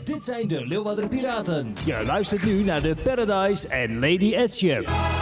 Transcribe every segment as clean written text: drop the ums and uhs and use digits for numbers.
Dit zijn de Leeuwarder Piraten. Je luistert nu naar de Paradise en Lady Edge.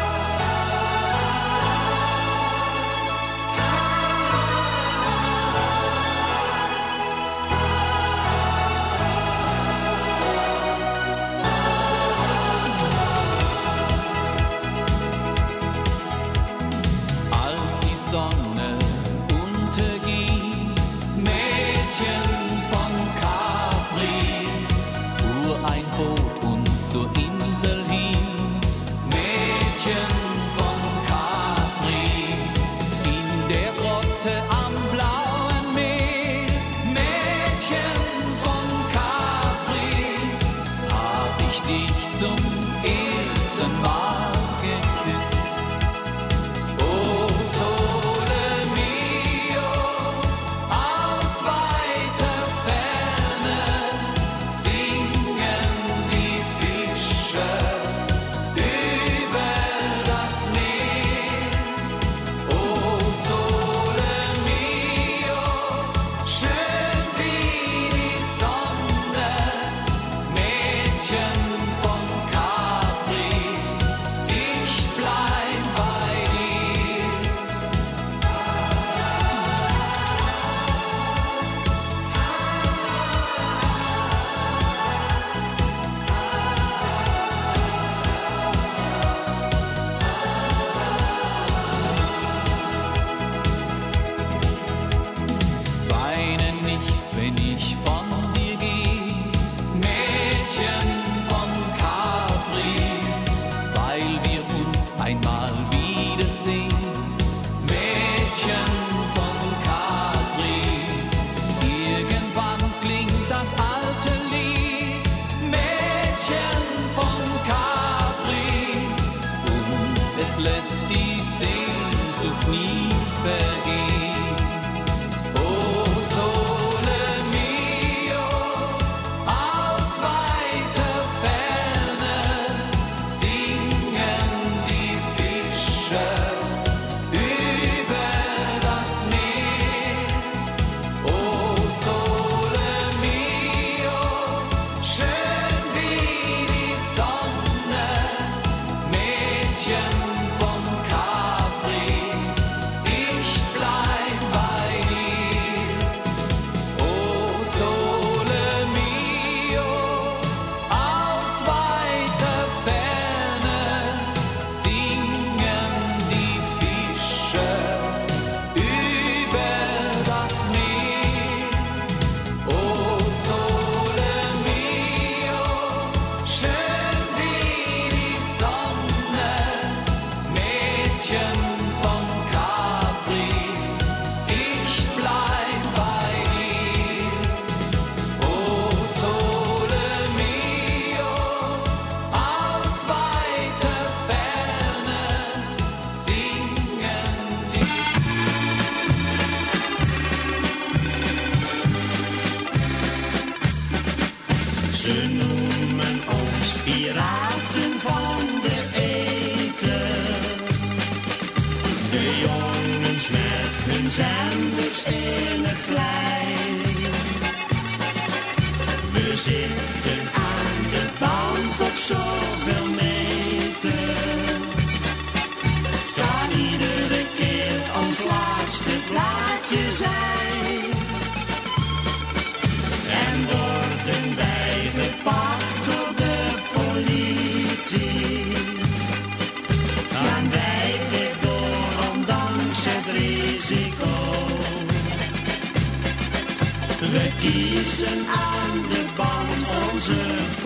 We kiezen aan de band onze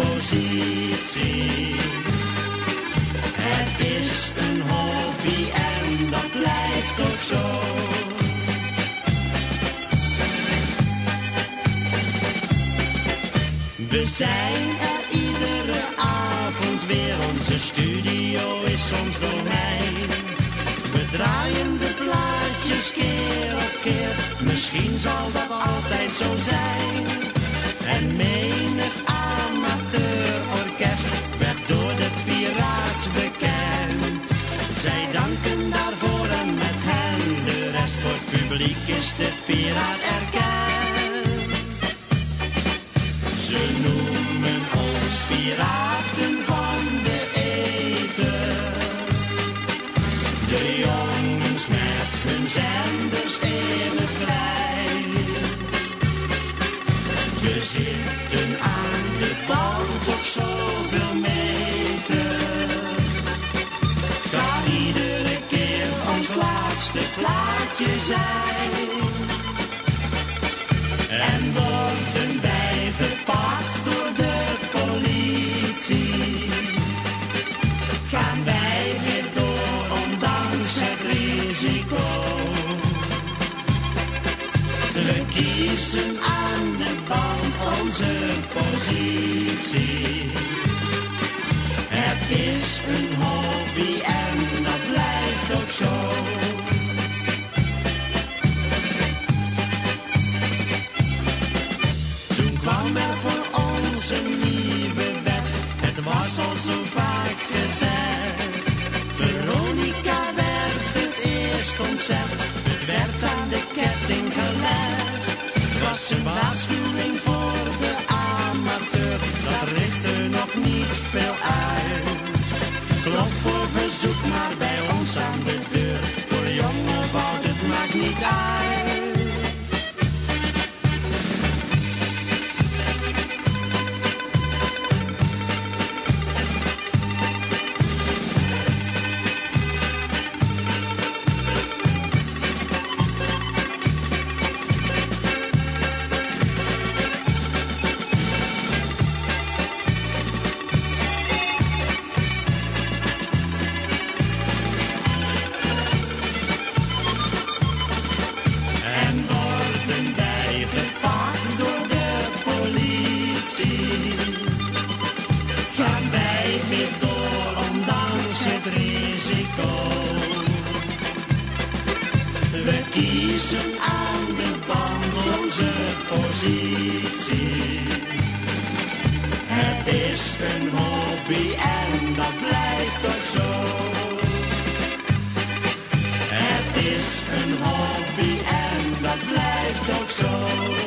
positie. Het is een hobby en dat blijft ook zo. We zijn er iedere avond weer, onze studio is ons domein. We draaien de plaatjes keer op keer, misschien zal dat altijd zo zijn. En menig amateurorkest werd door de Piraats bekend. Zij danken daarvoor en met hen de rest, voor het publiek is de Piraat erkend. Ze noemen een hobby en dat blijft ook zo. Toen kwam er voor ons een nieuwe wet, het was al zo vaak gezegd. Veronica werd het eerst ontzet, het werd aan de ketting gelegd. Het was een waarschuwing voor de amateur, dat richtte nog niet veel uit. Klop voor verzoek maar bij ons aan de deur, voor jong of oud het maakt niet uit. Aan de band onze positie. Het is een hobby en dat blijft ook zo. Het is een hobby en dat blijft ook zo.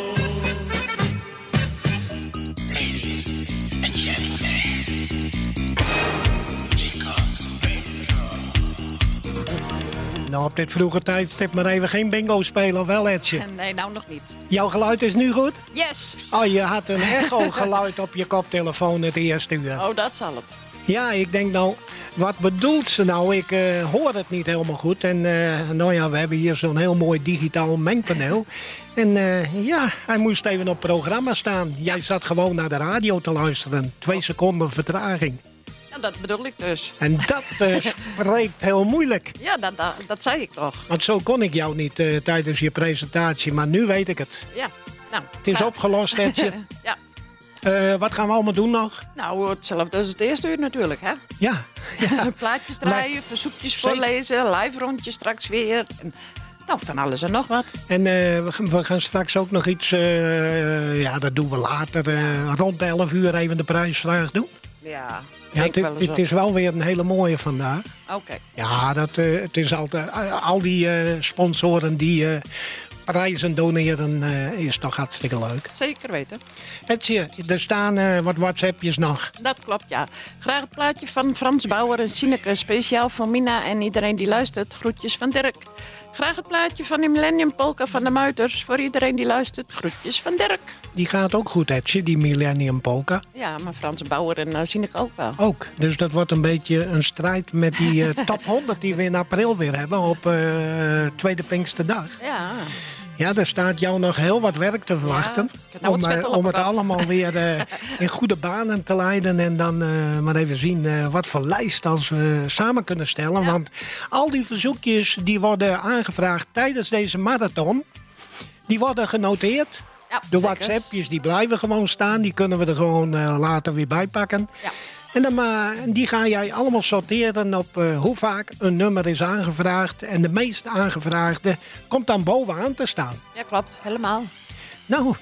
Ladies and gentlemen, here comes bingo. Nou, op dit vroege tijdstip maar even geen bingo spelen, wel Etje? Nee, nou nog niet. Jouw geluid is nu goed? Yes! Oh, je had een echo-geluid op je koptelefoon het eerste uur. Oh, dat zal het. Ja, ik denk nou, wat bedoelt ze nou? Ik hoor het niet helemaal goed. En nou ja, we hebben hier zo'n heel mooi digitaal mengpaneel. En ja, hij moest even op programma staan. Jij zat gewoon naar de radio te luisteren. 2 seconden vertraging. Ja, dat bedoel ik dus. En dat spreekt heel moeilijk. Ja, dat zei ik toch. Want zo kon ik jou niet tijdens je presentatie, maar nu weet ik het. Ja, nou. Het is opgelost, Etje. Ja. Wat gaan we allemaal doen nog? Nou, hetzelfde als het eerste uur natuurlijk, hè? Ja. Plaatjes draaien, verzoekjes voorlezen, live rondjes straks weer. En, nou, van alles en nog wat. En we gaan straks ook nog iets, ja, dat doen we later, rond 11 uur even de prijsvraag doen. Ja, ja, het is wel weer een hele mooie vandaag. Oké. Ja, het is altijd, al die sponsoren die prijzen doneren is toch hartstikke leuk. Zeker weten. Etje, er staan wat WhatsAppjes nog. Dat klopt, ja. Graag het plaatje van Frans Bauer en Sineke. Speciaal voor Mina en iedereen die luistert. Groetjes van Dirk. Graag het plaatje van de Millennium Polka van de Muiters. Voor iedereen die luistert. Groetjes van Dirk. Die gaat ook goed, Etje, die Millennium Polka. Ja, maar Frans Bauer en Sineke ook wel. Ook. Dus dat wordt een beetje een strijd met die top 100 die we in april weer hebben op Tweede Pinksterdag. Ja. Ja, er staat jou nog heel wat werk te verwachten. Ja, om het allemaal weer in goede banen te leiden. En dan maar even zien wat voor lijst als we samen kunnen stellen. Ja. Want al die verzoekjes die worden aangevraagd tijdens deze marathon. Die worden genoteerd. Ja, de WhatsAppjes die blijven gewoon staan. Die kunnen we er gewoon later weer bij pakken. Ja. En dan, die ga jij allemaal sorteren op hoe vaak een nummer is aangevraagd. En de meest aangevraagde komt dan bovenaan te staan. Ja, klopt. Helemaal. Nou,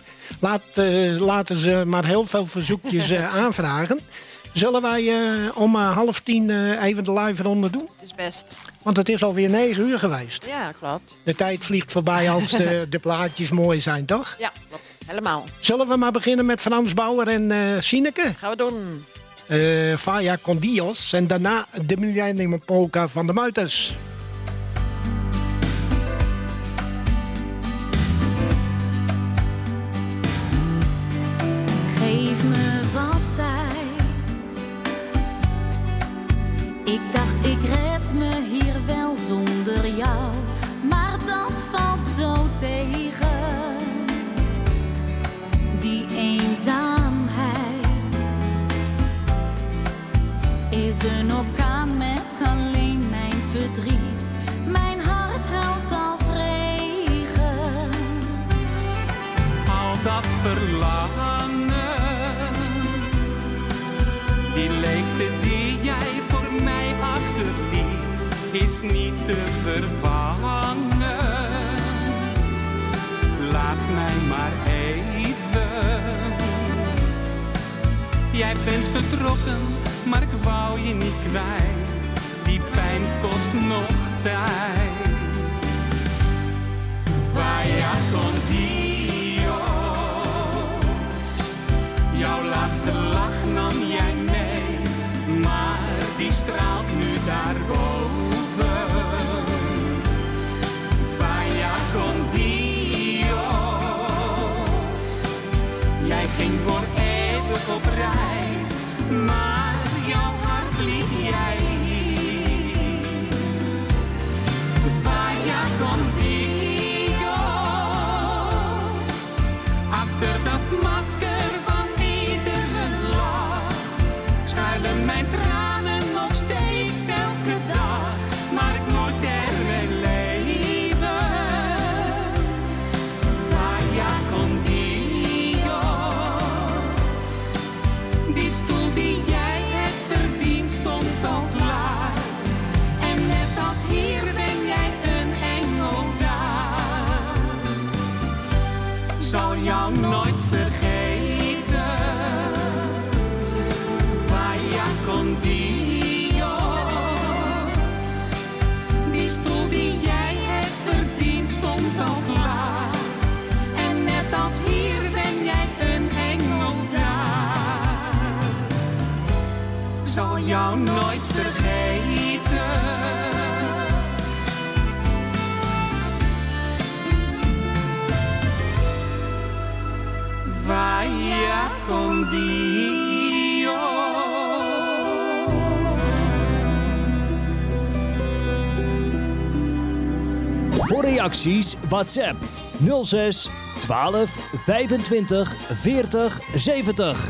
laten ze maar heel veel verzoekjes aanvragen. Zullen wij om 9:30 even de live ronde doen? Is best. Want het is alweer 9 uur geweest. Ja, klopt. De tijd vliegt voorbij als de plaatjes mooi zijn, toch? Ja, klopt. Helemaal. Zullen we maar beginnen met Frans Bauer en Sineke? Gaan we doen. Vaya con Dios en daarna de Millennium Polka van de Muiters. Geef me wat tijd. Ik dacht ik red me hier wel zonder jou, maar dat valt zo tegen. Die eenzaamheid is een orkaan met alleen mijn verdriet. Mijn hart huilt als regen. Al dat verlangen, die leegte die jij voor vervangen. Laat mij maar even. Jij bent vertrokken, maar ik wou je niet kwijt. Die pijn kost nog tijd. Vaya con Dios. Jouw laatste lach nam jij mee, maar die straalt nu daarboven. Vaya con Dios. Jij ging voor eeuwig op reis, maar jouw hart liet jij hier. Vaya con Dios. Achter dat masker van iedere lach schuilen mijn tranen nog steeds elke dag, maar ik moet er mee leven. Vaya con Dios. Die stoel die jij hebt verdiend stond al klaar. En net als hier ben jij een engel daar. Zal jou nooit vergeten. Vaya con Dios. Die stoel die jij hebt verdiend stond al klaar. En net als hier ben jij een engel daar. Zal jou nooit vergeten. Vaya con Dios. Voor reacties WhatsApp 06 12 25 40 70.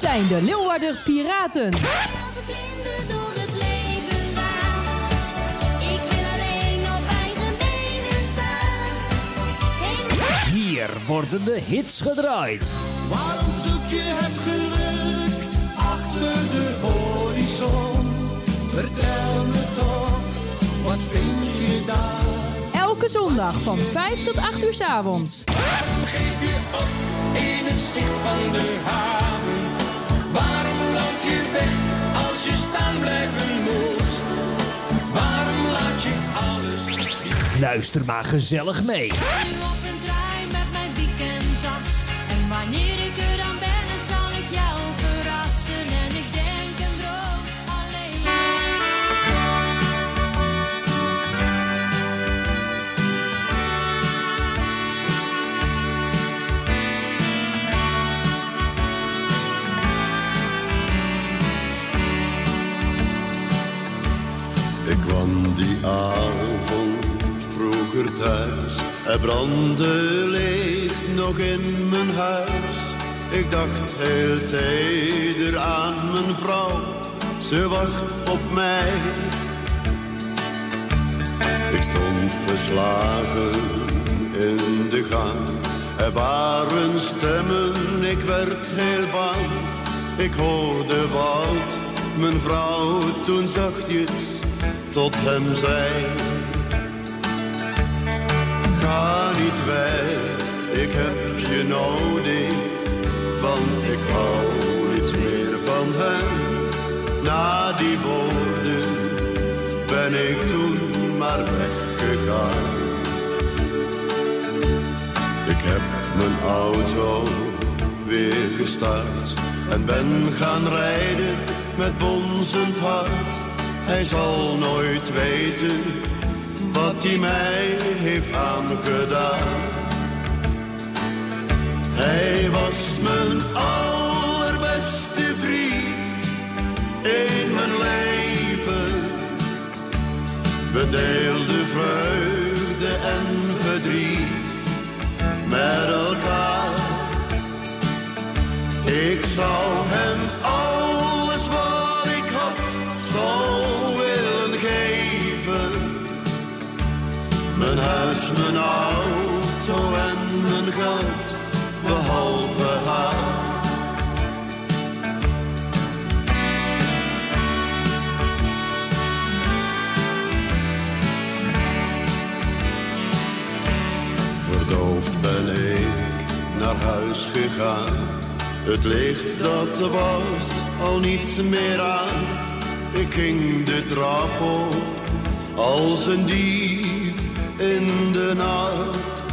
zijn de Leeuwarder Piraten. Als een vlinder door het leven gaat. Ik wil alleen op eigen benen staan. Hier worden de hits gedraaid. Waarom zoek je het geluk achter de horizon? Vertel me toch, wat vind je daar? Elke zondag van 5 tot 8 uur 's avonds. Waarom geef je op in het zicht van de haven? Waarom loop je weg als je staan blijven moet? Waarom laat je alles? Luister maar gezellig mee. Nu op een trein met mijn weekendtas. En wanneer ik er dan ben, zal ik jou verrassen. En ik denk en droom alleen. Ik kwam die avond vroeger thuis. Er brandde licht nog in mijn huis. Ik dacht heel teder aan mijn vrouw. Ze wacht op mij. Ik stond verslagen in de gang. Er waren stemmen, ik werd heel bang. Ik hoorde Wout, mijn vrouw, toen zachtjes tot hem zei: ga niet weg, ik heb je nodig, want ik hou niet meer van hem. Na die woorden ben ik toen maar weggegaan. Ik heb mijn auto weer gestart en ben gaan rijden met bonzend hart. Hij zal nooit weten wat hij mij heeft aangedaan. Hij was mijn allerbeste vriend in mijn leven. We deelden vreugde en verdriet met elkaar. Ik zou hem alles wat ik had zo willen geven. Mijn huis, mijn auto en mijn geld, behalve haar. Verdoofd ben ik naar huis gegaan. Het licht dat was al niet meer aan. Ik ging de trap op als een dief in de nacht.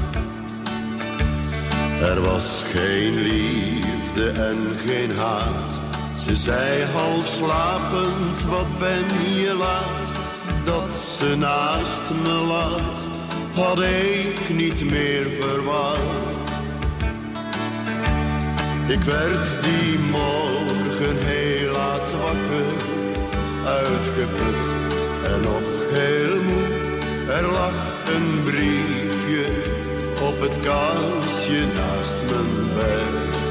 Er was geen liefde en geen haat. Ze zei half slapend, wat ben je laat. Dat ze naast me lag, had ik niet meer verwacht. Ik werd die morgen heel laat wakker, uitgeput en nog heel moe. Er lag een briefje op het kastje naast mijn bed.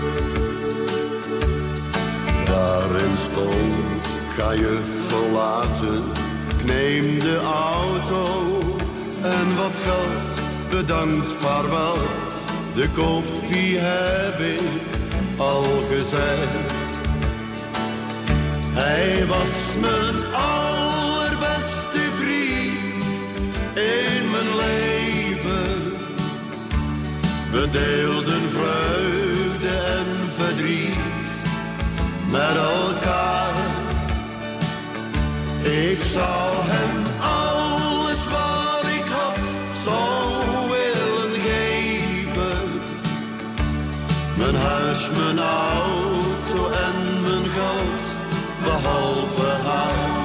Daarin stond: ga je verlaten, ik neem de auto en wat geld, bedankt, vaarwel. De koffie heb ik al gezet. Hij was mijn allerbeste vriend in mijn leven. We deelden vreugde en verdriet met elkaar. Ik zou hem alles wat ik had zo willen geven. Mijn huis, mijn auto en mijn geld, behalve haar.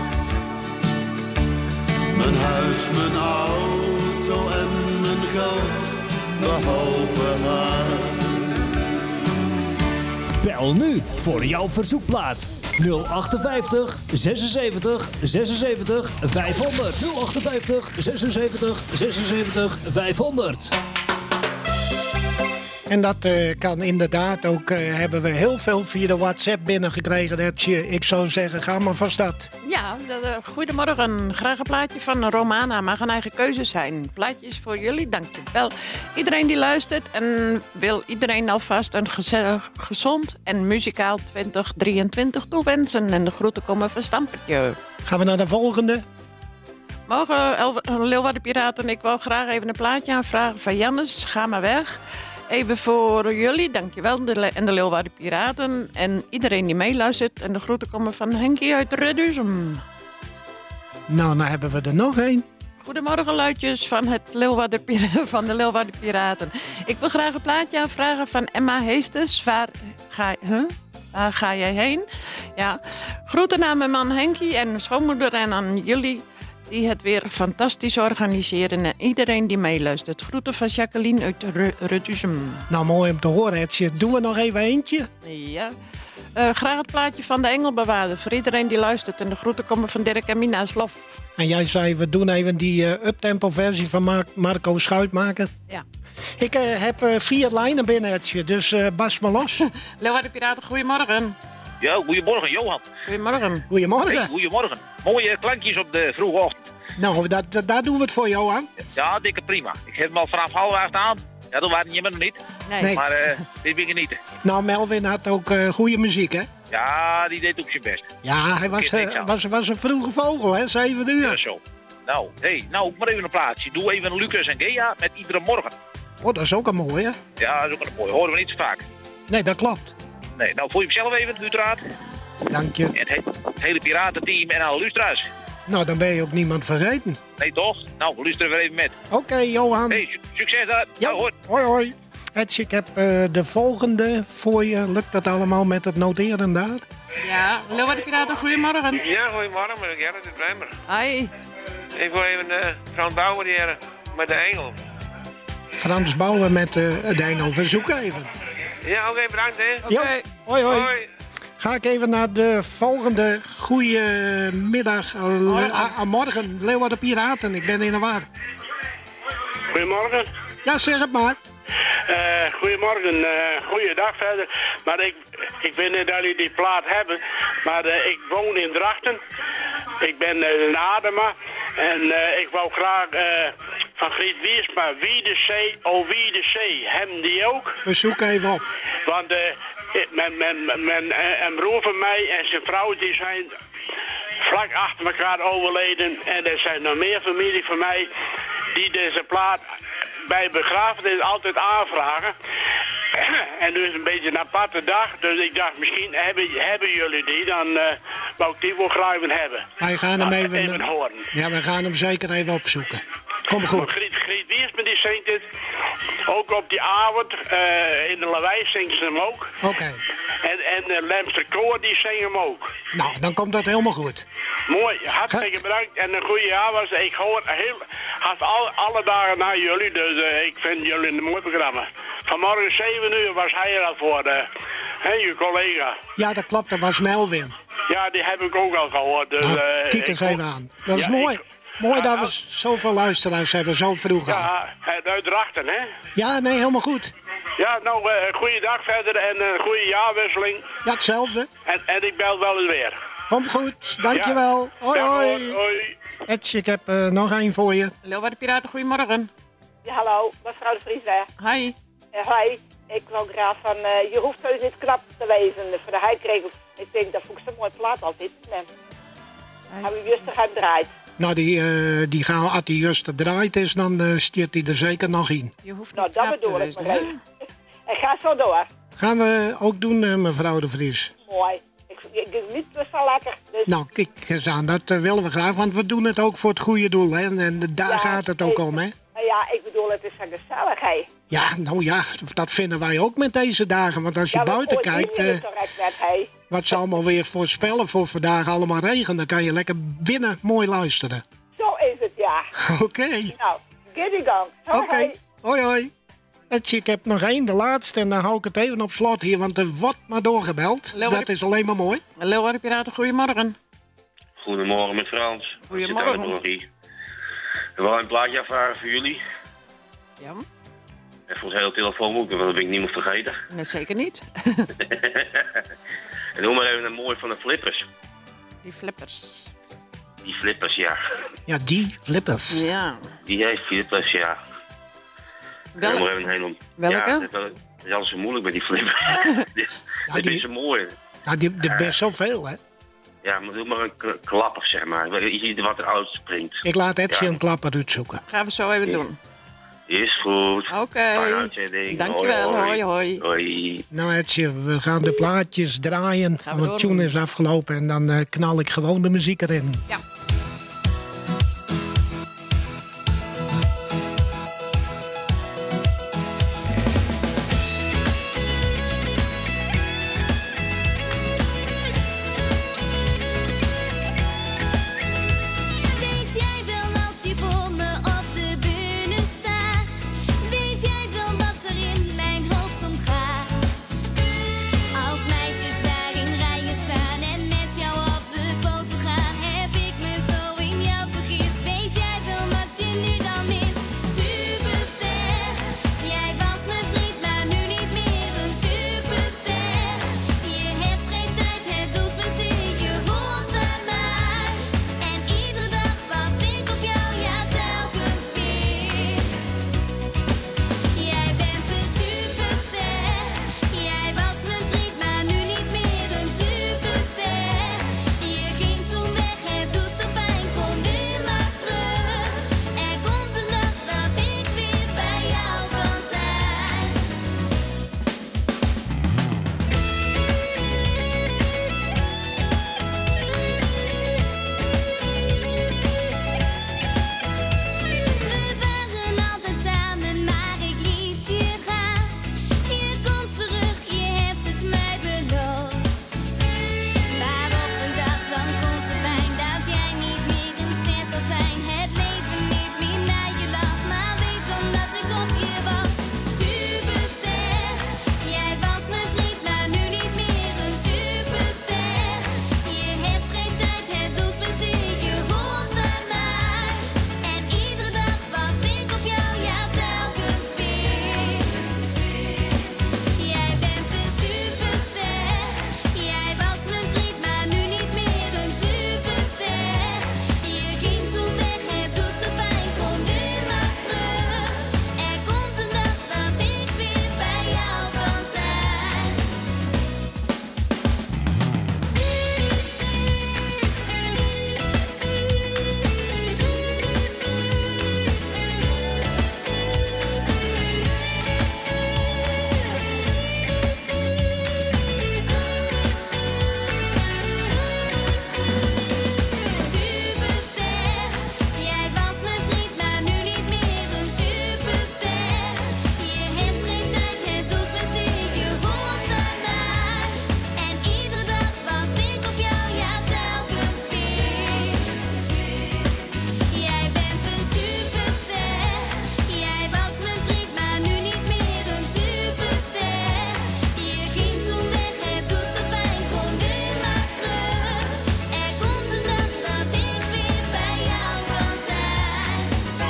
Mijn huis, mijn auto en mijn geld, behalve haar. Bel nu voor jouw verzoekplaat. 058 76 76 500. 058 76 76 500. En dat kan inderdaad ook, hebben we heel veel via de WhatsApp binnengekregen. Ik zou zeggen, ga maar van start. Ja, goedemorgen. Graag een plaatje van Romana. Mag een eigen keuze zijn. Plaatje is voor jullie, dankjewel. Iedereen die luistert en wil iedereen alvast een gezellig, gezond en muzikaal 2023 toewensen. En de groeten komen van Stampertje. Gaan we naar de volgende? Morgen, Leeuwarden Piraten, ik wil graag even een plaatje aanvragen van Jannes. Ga maar weg. Even voor jullie, dankjewel. En de Leeuwarden Piraten. En iedereen die meeluistert. En de groeten komen van Henkie uit Reduzum. Nou, dan hebben we er nog één. Goedemorgen, luidjes van de Leeuwarden Piraten. Ik wil graag een plaatje aanvragen van Emma Heesters. Waar ga jij heen? Ja. Groeten aan mijn man Henkie en mijn schoonmoeder en aan jullie die het weer fantastisch organiseren. En iedereen die meeluistert. Groeten van Jacqueline uit Reduzum. Nou, mooi om te horen, Etje. Doen we nog even eentje? Ja. Graag het plaatje van de Engelbewaarder. Voor iedereen die luistert. En de groeten komen van Dirk en Mina Slof. En jij zei, we doen even die uptempo versie van Marco Schuitmaker. Ja. Ik heb 4 lijnen binnen, Etje. Dus bas maar los. Leeuwarden Piraten, goedemorgen. Ja, goedemorgen, Johan. Goedemorgen. Goedemorgen. Hey, goedemorgen. Mooie klankjes op de vroege ochtend. Nou, daar doen we het voor, Johan. Ja, dikke prima. Ik heb hem al vanaf 7:30 aan. Ja, toen waren je nog niet. Nee. Maar dit ben ik genieten. Nou, Melvin had ook goede muziek, hè? Ja, die deed ook zijn best. Ja, hij was een vroege vogel, hè? 7 uur. Ja, zo. Nou, ook maar even een plaatsje. Doe even Lucas en Gea met iedere morgen. Oh, dat is ook een mooie. Ja, dat is ook een mooie. Horen we niet zo vaak. Nee, dat klopt. Nee, nou voel je hem zelf even, uiteraard. Dank je. En het hele piratenteam en alle lustra's. Nou, dan ben je ook niemand vergeten. Nee, toch? Nou, we luisteren weer even met. Oké, Johan. Hey, succes daar. Ja, Nou, hoor. hoi, hoi. Etje, ik heb de volgende voor je. Lukt dat allemaal met het noteren daar? Ja, Leeuwarden Piraten, goedemorgen. Ja, goedemorgen, meneer Gerrit, het Bremer. Hi. Ik wil even Frans Bauer hier met de Engel. Frans Bauer met de Engel. We zoeken even. Ja, oké, bedankt hè. Ja, hoi, hoi. Hoi. Ga ik even naar de volgende. Goedemiddag. Morgen, Leeuwarden Piraten. Ik ben in de war. Goedemorgen. Ja, zeg het maar. Goedemorgen, goeiedag verder. Maar ik weet niet dat jullie die plaat hebben, maar ik woon in Drachten. Ik ben een Adema en ik wou graag van Griet Wiersma, Wie de Zee, oh wie de Zee, hem die ook. We zoeken even op. Want een broer van mij en zijn vrouw die zijn vlak achter elkaar overleden. En er zijn nog meer familie van mij die deze plaat bij begrafenis altijd aanvragen. En nu is het een beetje een aparte dag. Dus ik dacht, misschien hebben jullie die. Dan wou ik die wel graag even hebben. Wij gaan hem even horen. Ja, we gaan hem zeker even opzoeken. Kom goed. Griet Wiersma die zingt het. Ook op die avond. In de lawaai zingt ze hem ook. Oké. En de Lemster Koor die zingt hem ook. Nou, dan komt dat helemaal goed. Mooi, hartstikke bedankt. En een goede avond. Ik hoor alle dagen naar jullie. Dus ik vind jullie een mooi programma. Vanmorgen 7 uur was hij er al voor. Je collega. Ja, dat klopt. Dat was Melvin. Ja, die heb ik ook al gehoord. Dus, kijk eens even aan. Dat is mooi. Mooi dat we zoveel luisteraars hebben, zo vroeg al. Ja, uit Drachten, hè? Ja, nee, helemaal goed. Ja, nou, goeiedag verder en een goede jaarwisseling. Ja, hetzelfde. En ik bel wel eens weer. Komt goed, dankjewel. Ja. Hoi, Dag, hoi. hoi. Etje, ik heb nog één voor je. Leeuwarden Piraten, goedemorgen. Ja, hallo, mevrouw de Vries daar. Hi. Hi, ik wil graag van, je hoeft heus niet knap te wezen voor de heikregels. Ik denk, dat vond ik zo'n mooi plaat altijd. Heb je rustig uit draait. Nou, die gaan, als die juist draait is, dan stiert hij er zeker nog in. Je hoeft nou, dat bedoel ik maar even. En ga zo door. Gaan we ook doen, mevrouw de Vries. Mooi. Ik niet zo lekker. Dus... Nou, kijk eens aan, dat willen we graag, want we doen het ook voor het goede doel, hè. En daar gaat het ook om, hè. Ja, ik bedoel, het is een gezelligheid. Ja, nou ja, dat vinden wij ook met deze dagen. Want als je buiten kijkt, wat ze allemaal weer voorspellen voor vandaag, allemaal regen, dan kan je lekker binnen mooi luisteren. Zo is het, ja. Oké. Nou, get it gang. Oké. Hoi, hoi. Etje, ik heb nog één, de laatste, en dan hou ik het even op slot hier, want er wordt maar doorgebeld. Dat is alleen maar mooi. Leeuwarden Piraten, goedemorgen. Goedemorgen met Frans. Goedemorgen. Ik wil een plaatje afvragen voor jullie. Ja. En voor het hele telefoon ook, want dat ben ik niet meer vergeten. Nee, zeker niet. En noem maar even een mooi van de flippers. Die flippers. Die flippers, ja. Ja, die flippers. Ja. Die heeft flippers, ja. Welke? Noem maar even een om. Welke? Ja, dat is alles zo moeilijk met die flippers. Dat is zo mooi. Nou, die best zoveel, hè? Ja, maar doe maar een klapper, zeg maar. Je ziet wat er uitspringt. Ik laat Etje een klapper uitzoeken. Gaan we zo even doen. Is goed. Oké. Dankjewel. Hoi, hoi. Hoi. Nou Etje, we gaan de plaatjes draaien. Gaan we Want het tune is afgelopen en dan knal ik gewoon de muziek erin. Ja. Weet jij wel als je voor me op de bühne staat? Weet jij wel wat er in mijn hoofd omgaat? Als meisjes daar in rijen staan en met jou op de foto gaan, heb ik me zo in jou vergist. Weet jij wel wat je nu dan mist? Superster, jij was mijn vriend, maar nu niet meer een superster. Je hebt geen tijd, het doet me zeer, je hoort bij mij. En iedere dag wacht ik op jou, ja telkens weer. Jij bent een superster, jij was mijn vriend, maar nu niet meer een superster. Je ging toen weg, het doet zo pijn, kom weer maar terug. Er komt een dag dat ik weer bij jou kan zijn. We waren altijd samen, maar ik liet je gaan. Je komt terug, je hebt het mij beloofd. Maar op een dag dan komt de pijn dat jij niet meer een ster zal zijn. Het leven niet meer naar je lacht, maar weet dan dat ik op je wacht. Superster, jij was mijn vriend, maar nu niet meer een superster. Je hebt geen tijd, het doet me zeer, je hoort bij mij. En iedere dag wacht ik op jou, ja telkens weer. Jij bent een superster, jij was mijn vriend, maar nu niet meer een superster. Je ging toen weg, het doet zo pijn, kom weer maar terug. Er komt een dag dat ik weer bij jou kan zijn. Superster, jij was mijn vriend, maar nu niet meer een superster. Je hebt geen tijd, het doet me zeer, je hoort bij mij. En iedere dag wacht ik op jou, ja telkens weer. Jij bent een superster, jij was mijn vriend, maar nu niet meer een superster. Je ging toen weg, het doet zo pijn, kom weer maar terug. Er komt een dag dat ik weer bij jou kan zijn.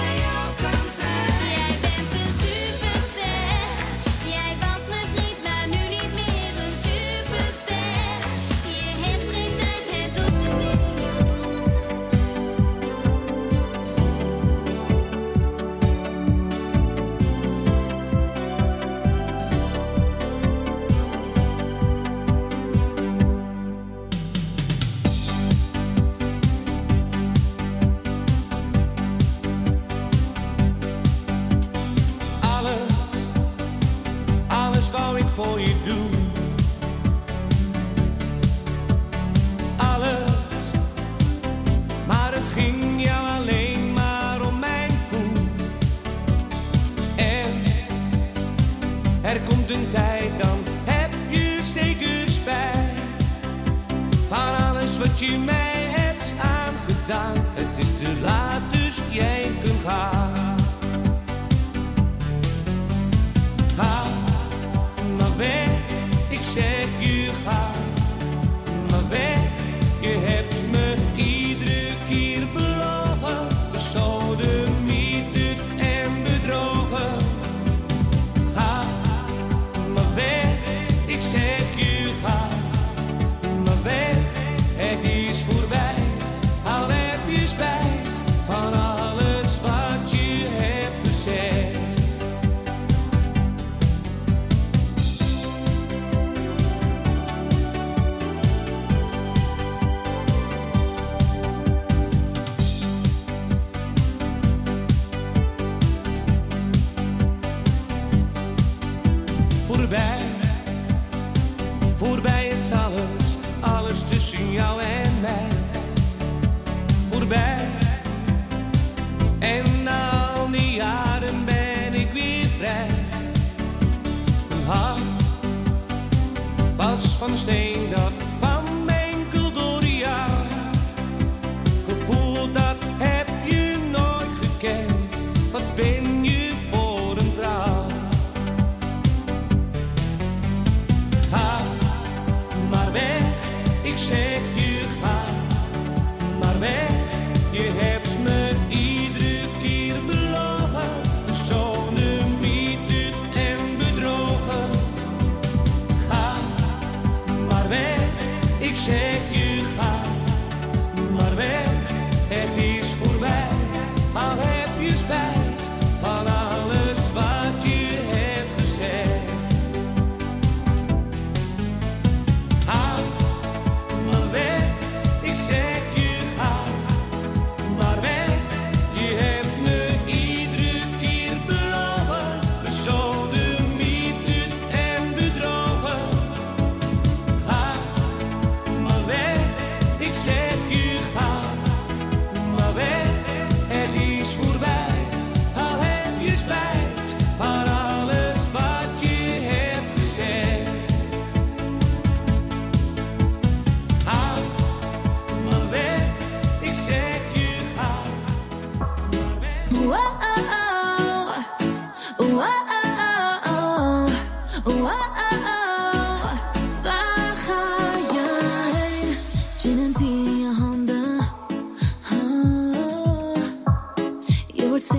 Jij bent een superster, jij was mijn vriend, maar nu niet meer een superster. Je hebt geen tijd, het doet me zeer. Alles wou ik voor je doen. Alles, maar het ging jou alleen maar om mijn poen. En er komt een tijd, dan heb je zeker spijt van alles wat je mij hebt aangedaan. Het is te laat, dus jij kunt gaan. Ga maar weg, ik zeg je ga maar weg. Je hebt me iedere keer belogen, besodemieterd en bedrogen.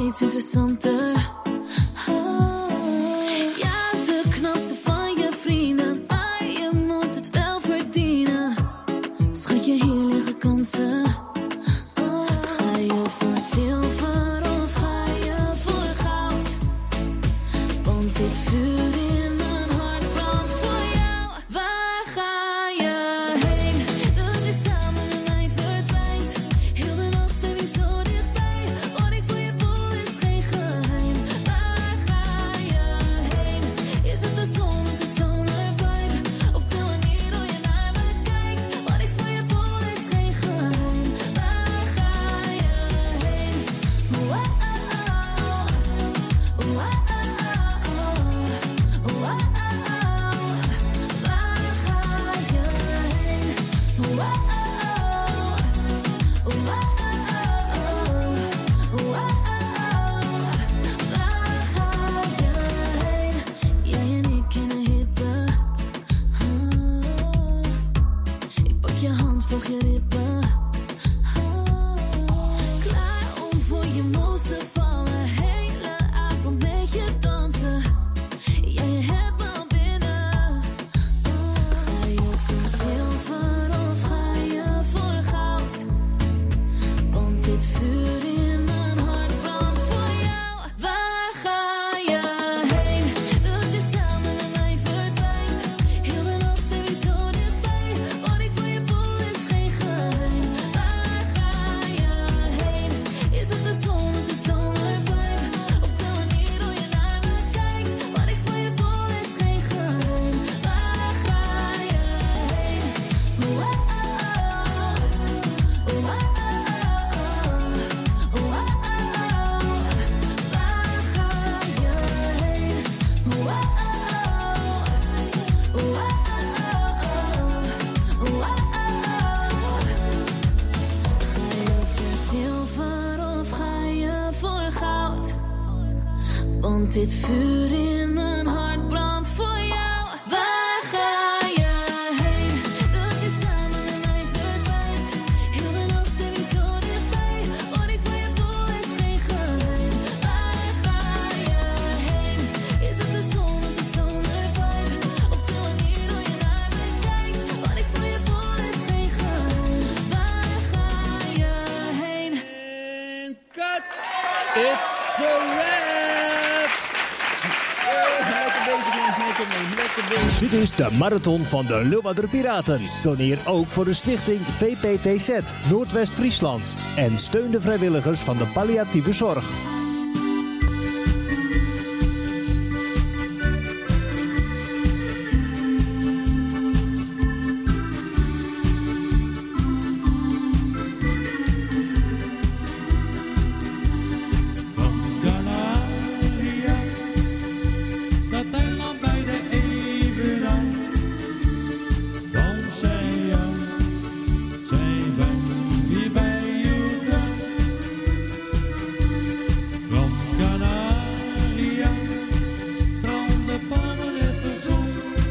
steeds interessanter. Ja, de knapste van je vrienden, maar je moet het wel verdienen. Schatje, hier liggen kansen. Ga je voor zilver of ga je voor goud? Want dit vuur in mijn hart brandt voor jou. Waar ga je heen? Dat je samen met mij verdwijnt. Heel de nacht ben je zo dichtbij. Wat ik voor je voel is geen geheim. Waar ga je heen? Is het de zon of de zomervibe? Of de manier hoe je naar me kijkt? Wat ik voor je voel is geen geheim. Waar ga je heen? Waar ga je heen? Waar ga je heen? Jij en ik in de hitte. Ik pak je hand, volg je rippen. Klaar om voor je moes te vallen. Hele avond met je dansen. Ja, je hebt me al binnen. Ga je voor zilver of ga je voor goud? Want dit vuur in mijn hart brandt voor jou. Waar ga je heen? Dat je samen met mij verdwijnt. Heel de nacht ben je zo dichtbij. Wat ik voor je voel is geen geheim. Waar ga je heen? Is het de zon of de zomervibe? Of de manier hoe je naar me kijkt? Wat ik voor je voel is geen geheim. Waar ga je heen? Waar ga je heen? Waar ga je voor zilver of ga je voor goud? Want dit vuur in mijn hart brandt voor jou. Waar ga je heen? Dat je samen met mij verdwijnt. Heel de nacht ben je zo dichtbij. Wat ik voor je voel is geen geheim. Waar ga je heen? Is het de zon of de zomervibe? Of de manier hoe je naar me kijkt? Wat ik voor je voel is geen geheim. Waar ga je heen? Cut! It's a wrap! Lekker bezig mensen, lekker bezig. Dit is de marathon van de Leeuwarder Piraten. Doneer ook voor de stichting VPTZ Noordwest-Friesland. En steun de vrijwilligers van de palliatieve zorg. Canaria, dat eiland bij de Evenaar. Dan zijn wij weer bij elkaar. Gran Canaria, stranden, palmen en de zon.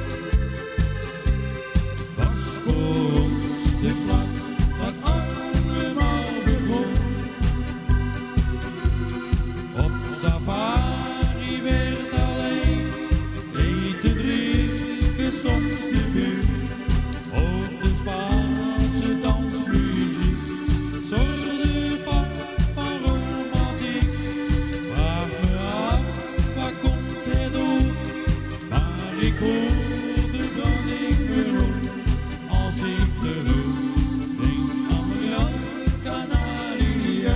Was voor ons de plaats waar allemaal begon. Op safari werd alleen eten, drinken, soms de buurt. Ook de Spaanse dansmuziek zorgde van romantiek. Vraag me af, waar komt het door? Maar ik hoorde dan ik beroep als ik terug denk aan Gran Canaria.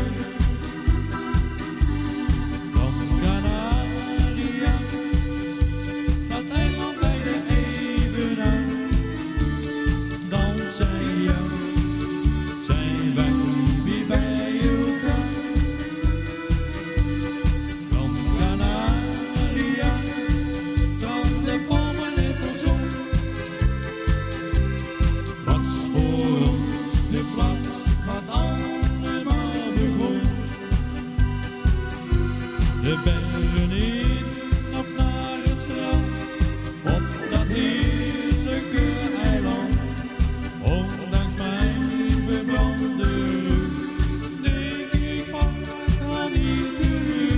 Gran Canaria, dat eiland bij de Evenaar. Dan zijn wij weer bij elkaar. Gran Canaria, stranden, palmen en de zon. Was voor ons de plaats wat allemaal begon. De bergen in, op naar het strand, op dat heerlijke eiland. Ondanks mijn verbrande rug, denk ik van, ga niet terug.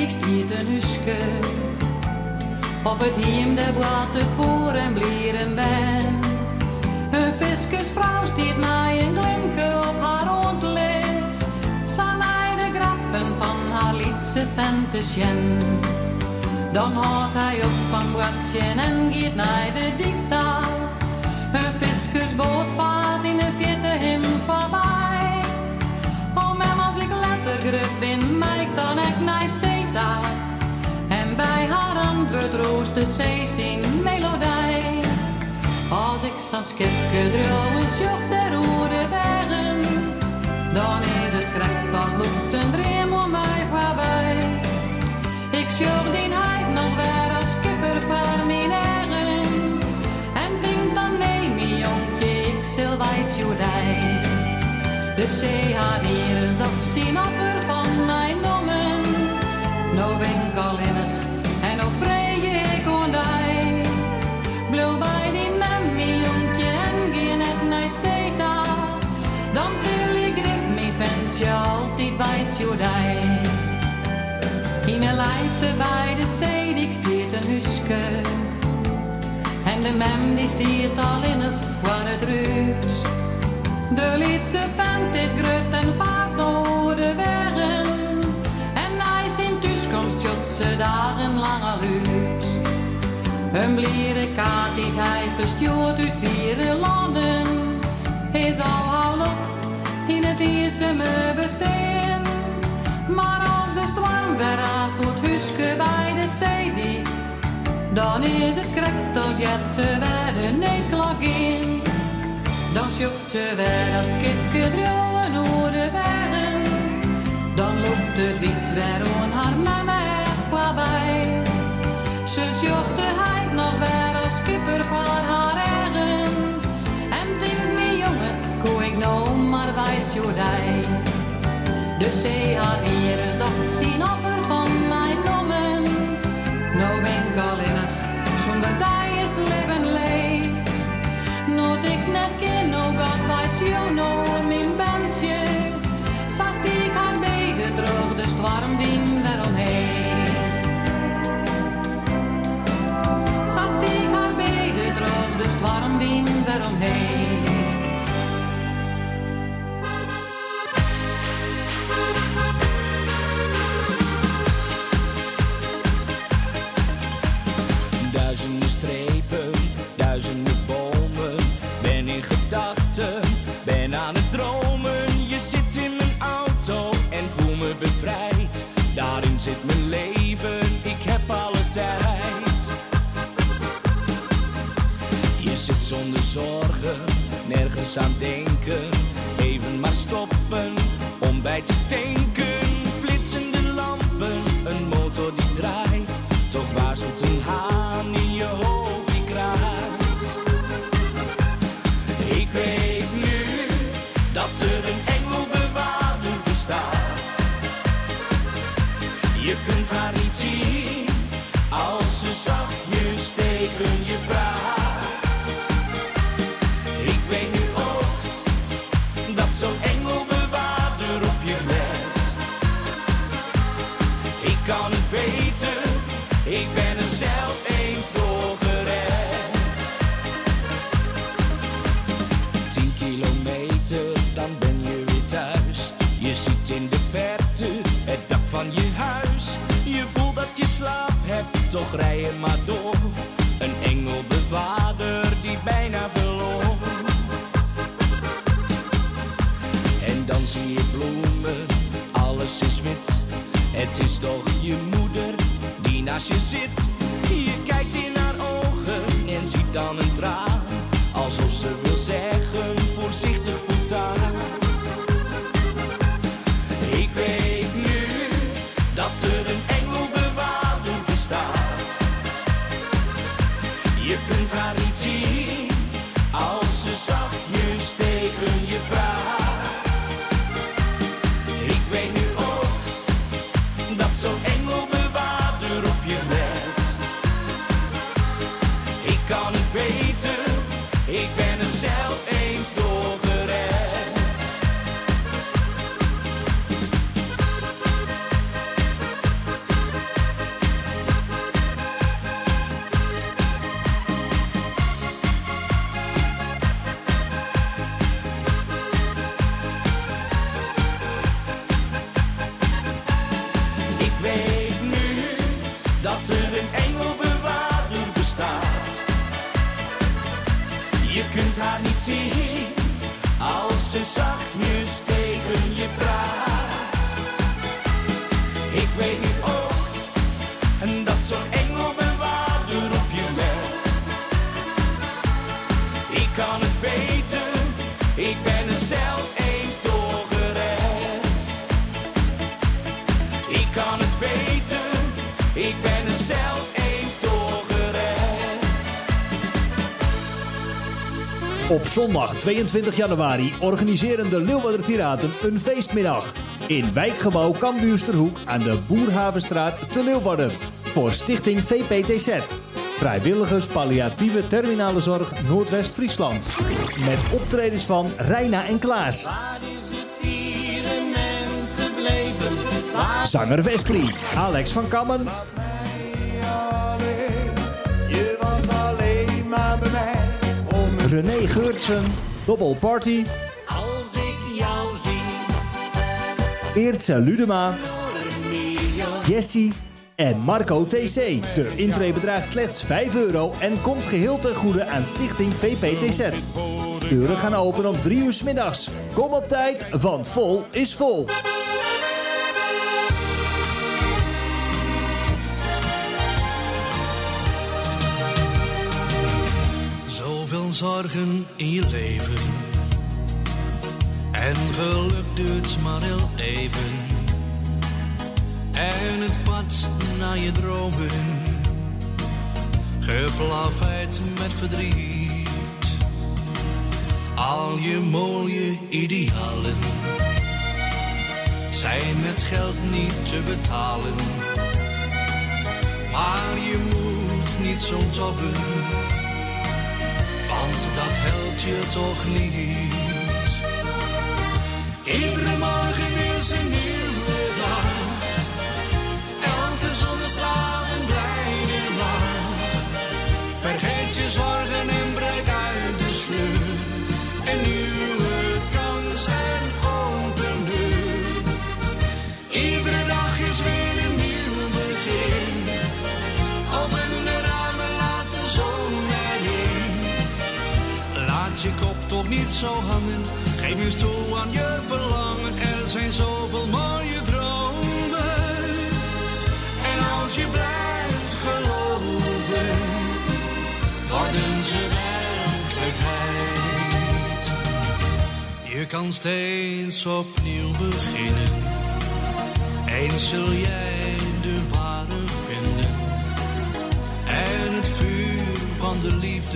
zedig stiert een huske. Op het hiem de boat de poer en blieren ben. Een viskersvrouw stiert naar een glimke op haar ontlid. Zijn hij de grappen van haar liedse fantasien. Dan houdt hij op van boatje en gaat naar de diktaal. Een viskersboot vaart in de verte hem voorbij. Oh, mem, als ik lettergrut ben, maak dan ik naar zeetaal. En bij haar antwoord roost de zee zijn melodij. Als ik zo'n skipje droom zocht der rode bergen, dan is het krekt als loopt een dream om mij voorbij. Ik zocht die heid nog weer als skipper voor mijn eigen. En denk dan nee, mijn jongje, ik zal wijd zoedij. De zee had hier eens toch zien offer van mijn nommen. Nou ben ik al innig en nou vrije ik ondij. Blijf bij die mem, mijn jongje, en ga net naar zeetaal. Dan zal ik grif mijn ventje altijd wijd zoedij. In een lijfte bij de zee, die stiert een huske. En de mem die stiert al innig voor het ruut. De liedse vent is grut en vaart door de wegen. En hij zijn thuiskomt shot ze dagenlang al uit. Een bliere kaart die hij verstuurt uit 4 landen. Is al hallo in het eerste me besteen. Maar als de storm verraast wordt huske bij de zee, dan is het krekt als jet ze werden niet klok in. Dan zoekt ze weer als kipje dromen door de bergen. Dan loopt het wit weer aan haar mama voorbij. Ze zocht de heid nog weer als skipper voor haar eigen. En denk me jongen, koe ik nou maar wijd zoedij. De zee had hier eens dag zien offer van mijn nommen. Nou ben ik al innig, zonder die is het leven leeg. Nood ik net ken, nou gaat wijd zo nou mijn bensje. Zo stiek haar beden terug, de storm wien daaromheen. Zo stiek haar beden terug, de storm wien daaromheen. Duizenden strepen, duizenden bomen. Ben in gedachten, ben aan het dromen. Je zit in mijn auto en voel me bevrijd. Daarin zit mijn leven, ik heb alle tijd. Je zit zonder zorgen, nergens aan denken. Even maar stoppen, om bij te tanken. Flitsende lampen, een motor die draait. Toch waarschuwt een haan in je hoofd die kraait. Ik weet nu dat er een engelbewaarder bestaat. Je kunt haar niet zien als ze zachtjes tegen je praat. Ik weet nu ook dat zo'n engelbewaarder op je let. Ik kan het weten, ik ben er zelf eens door gered. 10 kilometer, dan ben je weer thuis. Je ziet in de verte het dak van je huis. Je voelt dat je slaap hebt, toch rij je maar door. Een engelbewaarder die bijna verloor. En dan zie je bloemen, alles is wit. Het is toch je moeder die naast je zit. Je kijkt in haar ogen en ziet dan een traan. Alsof ze wil zeggen, voorzichtig voortaan. Ik weet nu dat er een engelbewaarder bestaat. Je kunt haar niet zien als ze zachtjes tegen je praat. Ik weet nu ook dat zo'n engelbewaarder op je let. Ik kan het weten, ik ben er zelf eens door gered. dat er een engelbewaarder bestaat. Je kunt haar niet zien als ze zachtjes tegen je praat. Ik weet nu ook en dat zo'n engelbewaarder op je let. Ik kan het weten, ik ben er zelf eens door gered. Ik kan het weten, ik ben er zelf eens door gered. Op zondag 22 januari organiseren de Leeuwarder Piraten een feestmiddag in wijkgebouw Cambuursterhoek aan de Boerhavenstraat te Leeuwarden voor Stichting VPTZ. Vrijwilligers palliatieve terminale zorg Noordwest-Friesland. Met optredens van Reina en Klaas. Zanger Wesley, Alex van Kammen. Je was alleen maar bij mij. René Geurtsen, Double Party. Als ik jou zie. Eertse Ludema. Jessie en Marco TC. De intree bedraagt slechts €5 en komt geheel ten goede aan Stichting VPTZ. Deuren gaan open om 3 uur 's middags. Kom op tijd, want vol is vol. Zoveel zorgen in je leven. En geluk duurt maar heel even. En het pad naar je dromen. Geplaveid met verdriet. Al je mooie idealen zijn met geld niet te betalen. Maar je moet niet zo tobben, want dat helpt je toch niet. Iedere morgen is een nieuwe dag. Elke zonnestraal een blijde lach. Vergeet je zorgen en breek uit de sleur. Een nieuwe kans en open deur. Iedere dag is weer een nieuw begin. Open de ramen, laat de zon erin. Laat je kop toch niet zo hangen. Geef eens toe aan je verlangen. Er zijn zoveel mooie dromen. En als je blijft geloven, worden ze werkelijkheid. Je kan steeds opnieuw beginnen. Eens zul jij de ware vinden. En het vuur van de liefde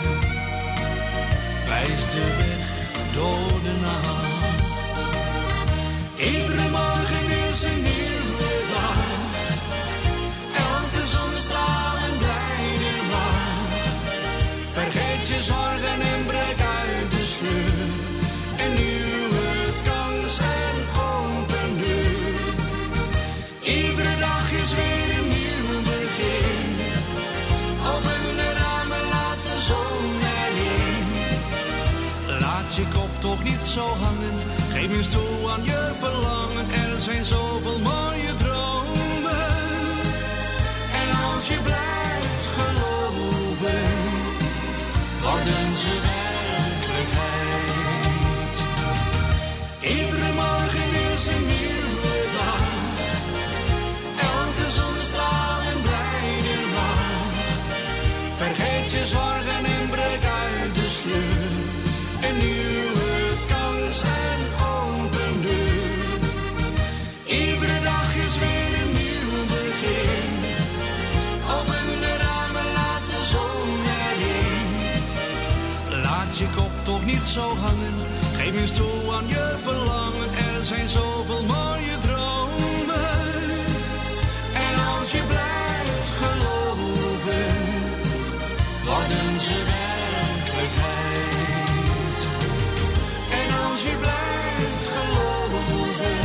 wijst de weg door de nacht. Iedere morgen is een nieuwe dag. Elke zonnestraal een blijde lach. Vergeet je zorgen en breek uit de sleur. Een nieuwe kans en open deur. Iedere dag is weer een nieuw begin. Open de ramen, laat de zon erin. Laat je kop toch niet zo hangen. Geef eens toe aan je verlangen. Er zijn zoveel mooie dromen. En als je blijft geloven, worden ze werkelijkheid. Iedere morgen is een nieuwe dag. Elke zonnestraal een blijde lach. Vergeet je zorgen en breek uit de sleur. Een nieuwe kans en open deur. Iedere dag is weer een nieuw begin. Open de ramen, laat de zon erin. Laat je kop toch niet zo hangen. Geef eens toe aan je verlangen. Er zijn zoveel mooie dromen. En als je blijft geloven, worden ze werkelijkheid. En als je blijft geloven,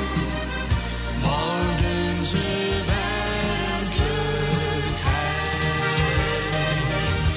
worden ze werkelijkheid.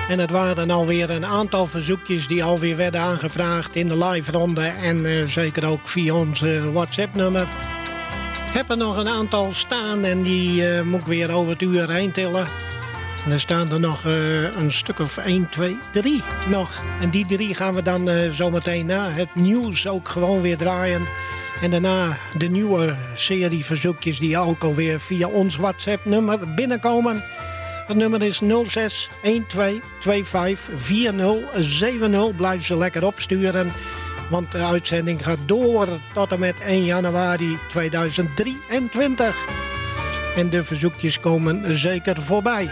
En het waren alweer een aantal verzoekjes die alweer werden aangevraagd in de live ronde. En zeker ook via ons WhatsApp-nummer. Ik heb er nog een aantal staan en die moet ik weer over het uur heen tillen. En er staan er nog een stuk of 1, 2, 3 nog. En die 3 gaan we dan zometeen na het nieuws ook gewoon weer draaien. En daarna de nieuwe serie verzoekjes die ook alweer via ons WhatsApp-nummer binnenkomen. Het nummer is 06 12 25 4070. Blijf ze lekker opsturen. Want de uitzending gaat door tot en met 1 januari 2023. En de verzoekjes komen zeker voorbij.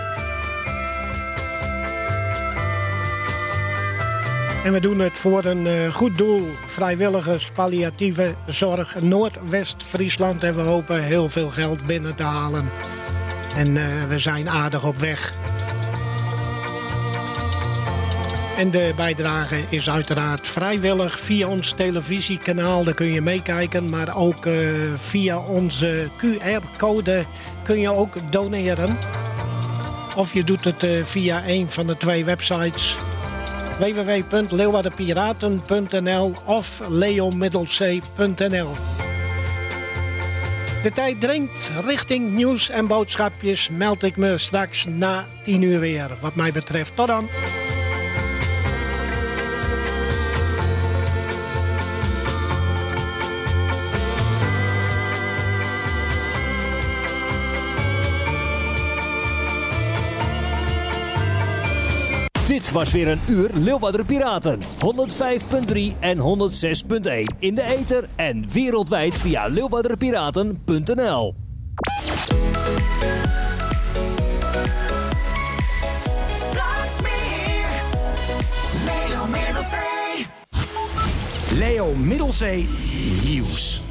En we doen het voor een goed doel. Vrijwilligers, palliatieve zorg, Noordwest-Friesland. En we hopen heel veel geld binnen te halen. En we zijn aardig op weg. En de bijdrage is uiteraard vrijwillig via ons televisiekanaal. Daar kun je meekijken. Maar ook via onze QR-code kun je ook doneren. Of je doet het via een van de 2 websites. www.leeuwardenpiraten.nl of leomiddelzee.nl. De tijd dringt richting nieuws en boodschapjes. Meld ik me straks na 10 uur weer. Wat mij betreft, tot dan. Dit was weer een uur Leeuwarden Piraten. 105.3 en 106.1 in de ether en wereldwijd via leeuwardenpiraten.nl. Straks meer. Leo Middelzee. Leo Middelzee Nieuws.